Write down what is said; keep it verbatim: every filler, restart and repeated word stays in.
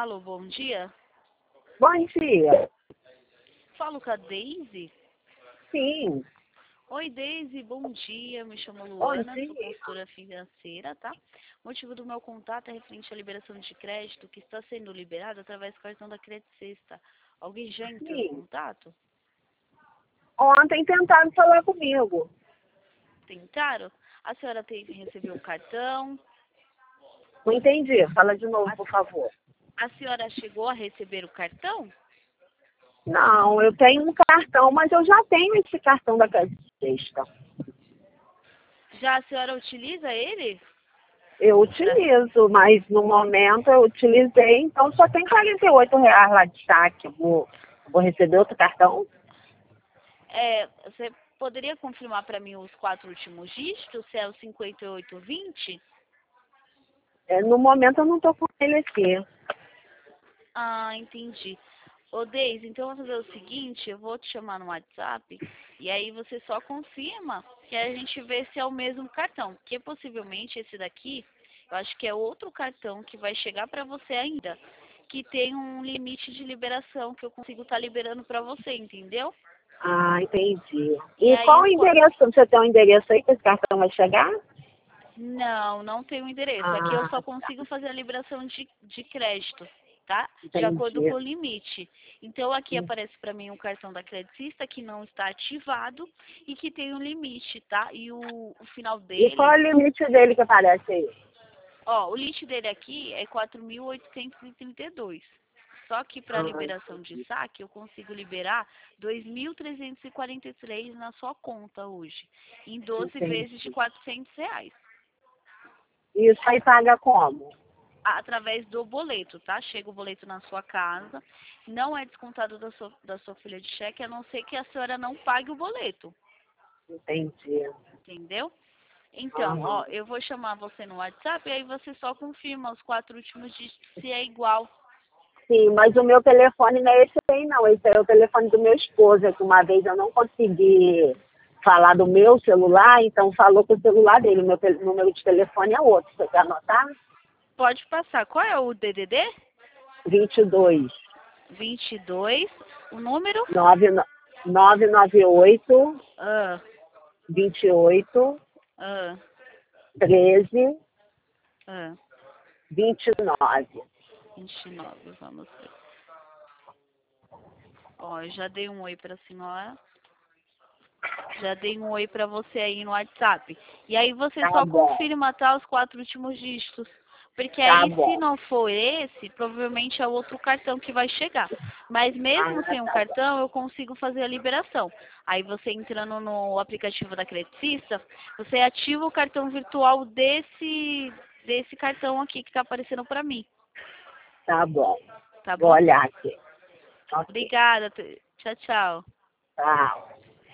Alô, bom dia. Bom dia. Falo com a Deise? Sim. Oi, Deise, bom dia. Me chamo Bom Luana, sou dia. consultora financeira, tá? O motivo do meu contato é referente à liberação de crédito que está sendo liberada através do cartão da Credit Sexta. Alguém já entrou em Sim. contato? Ontem tentaram falar comigo. Tentaram? A senhora teve recebeu o cartão? Não entendi. Fala de novo, por favor. A senhora chegou a receber o cartão? Não, eu tenho um cartão, mas eu já tenho esse cartão da Casa Sexta. Já a senhora utiliza ele? Eu utilizo, mas no momento eu utilizei, então só tem quarenta e oito reais lá de saque. Vou, vou receber outro cartão? É, você poderia confirmar para mim os quatro últimos dígitos, se é o cinquenta e oito vinte? É, no momento eu não estou com ele aqui. Ah, entendi. Ô, Deise, então eu vou fazer o seguinte, eu vou te chamar no WhatsApp e aí você só confirma que a gente vê se é o mesmo cartão, porque possivelmente esse daqui, eu acho que é outro cartão que vai chegar para você ainda, que tem um limite de liberação que eu consigo estar liberando para você, entendeu? Ah, entendi. E E aí qual o os qua- endereço? Você tem um endereço aí que esse cartão vai chegar? Não, não tem o endereço. Aqui eu Ah, só consigo fazer a liberação de, de crédito, tá? De acordo entendi. com o limite. Então aqui aparece para mim um cartão da Credicista que não está ativado e que tem um limite, tá? E o, o final E qual é dele, o limite dele que aparece aí? ó, o limite dele aqui é quatro mil oitocentos e trinta e dois. Só que para Ah, liberação de saque eu consigo liberar dois mil trezentos e quarenta e três na sua conta hoje, em doze entendi. vezes de quatrocentos reais. Isso aí paga como? Através do boleto, tá? Chega o boleto na sua casa, não é descontado da sua, da sua folha de cheque, a não ser que a senhora não pague o boleto, Entendi. entendeu? Então, ó, Aham. eu vou chamar você no WhatsApp e aí você só confirma os quatro últimos dígitos se é igual. Sim, mas o meu telefone não é esse aí não, esse é o telefone do meu esposo, é que uma vez eu não consegui falar do meu celular, então falou com o celular dele, o meu tel- número de telefone é outro, você quer anotar? Pode passar. Qual é o D D D? vinte e dois, vinte e dois, o número? nove nove nove oito, Ah, vinte e oito, ah, treze, ah, vinte e nove. vinte e nove, vamos ver. Ó, eu já dei um oi pra senhora. Já dei um oi pra você aí no WhatsApp. E aí você Tá só bom, confirma, tá, os quatro últimos dígitos. Porque tá aí, se bom. não for esse, provavelmente é outro cartão que vai chegar. Mas mesmo Ah, sem um tá bom. cartão, eu consigo fazer a liberação. Aí você entrando no aplicativo da Credicista, você ativa o cartão virtual desse, desse cartão aqui que tá aparecendo pra mim. Tá bom. Tá Vou bom? olhar aqui. Ok. Obrigada. Tchau, tchau. Tchau.